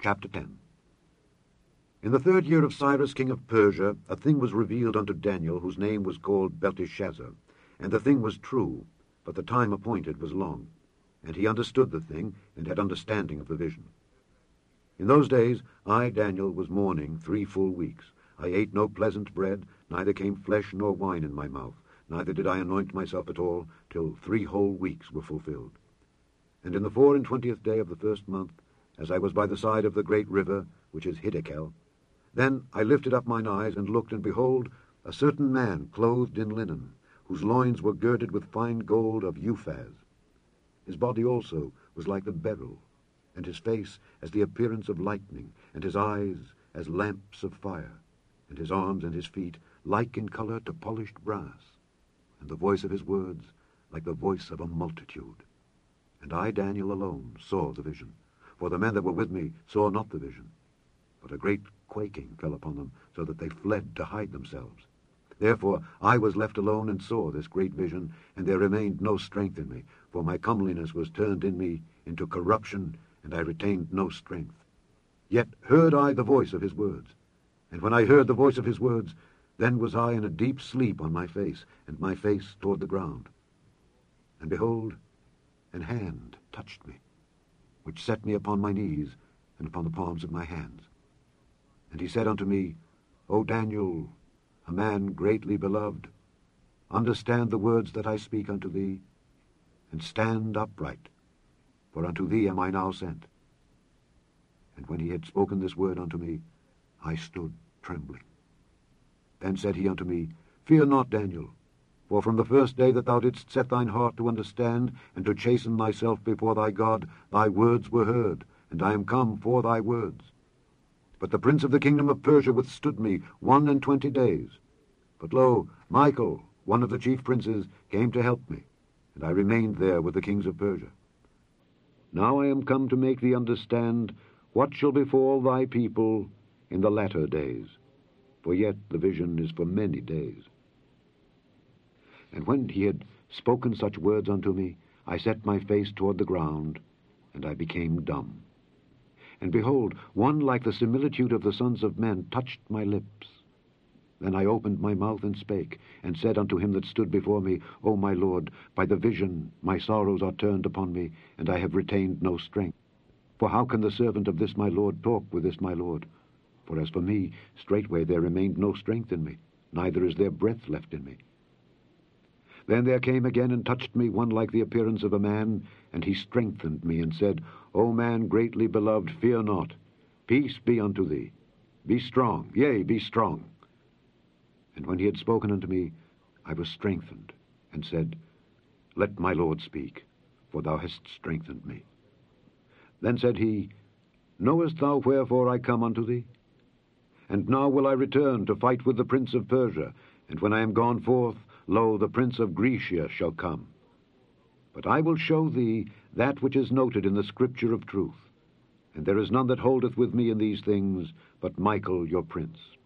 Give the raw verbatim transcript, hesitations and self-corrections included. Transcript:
Chapter ten. In the third year of Cyrus king of Persia, a thing was revealed unto Daniel, whose name was called Belteshazzar. And the thing was true, but the time appointed was long. And he understood the thing, and had understanding of the vision. In those days I, Daniel, was mourning three full weeks. I ate no pleasant bread, neither came flesh nor wine in my mouth, neither did I anoint myself at all, till three whole weeks were fulfilled. And in the four and twentieth day of the first month, as I was by the side of the great river, which is Hiddekel, then I lifted up mine eyes, and looked, and behold, a certain man clothed in linen, whose loins were girded with fine gold of Uphaz. His body also was like the beryl, and his face as the appearance of lightning, and his eyes as lamps of fire, and his arms and his feet like in colour to polished brass, and the voice of his words like the voice of a multitude. And I, Daniel, alone saw the vision. For the men that were with me saw not the vision. But a great quaking fell upon them, so that they fled to hide themselves. Therefore I was left alone, and saw this great vision, and there remained no strength in me, for my comeliness was turned in me into corruption, and I retained no strength. Yet heard I the voice of his words. And when I heard the voice of his words, then was I in a deep sleep on my face, and my face toward the ground. And behold, an hand touched me, which set me upon my knees, and upon the palms of my hands. And he said unto me, O Daniel, a man greatly beloved, understand the words that I speak unto thee, and stand upright, for unto thee am I now sent. And when he had spoken this word unto me, I stood trembling. Then said he unto me, Fear not, Daniel, for from the first day that thou didst set thine heart to understand, and to chasten thyself before thy God, thy words were heard, and I am come for thy words. But the prince of the kingdom of Persia withstood me one and twenty days. But lo, Michael, one of the chief princes, came to help me, and I remained there with the kings of Persia. Now I am come to make thee understand what shall befall thy people in the latter days, for yet the vision is for many days. And when he had spoken such words unto me, I set my face toward the ground, and I became dumb. And behold, one like the similitude of the sons of men touched my lips. Then I opened my mouth and spake, and said unto him that stood before me, O my Lord, by the vision my sorrows are turned upon me, and I have retained no strength. For how can the servant of this my Lord talk with this my Lord? For as for me, straightway there remained no strength in me, neither is there breath left in me. Then there came again and touched me one like the appearance of a man, and he strengthened me, and said, O man greatly beloved, fear not. Peace be unto thee. Be strong, yea, be strong. And when he had spoken unto me, I was strengthened, and said, Let my Lord speak, for thou hast strengthened me. Then said he, Knowest thou wherefore I come unto thee? And now will I return to fight with the prince of Persia, and when I am gone forth, lo, the prince of Grecia shall come. But I will show thee that which is noted in the scripture of truth, and there is none that holdeth with me in these things, but Michael your prince.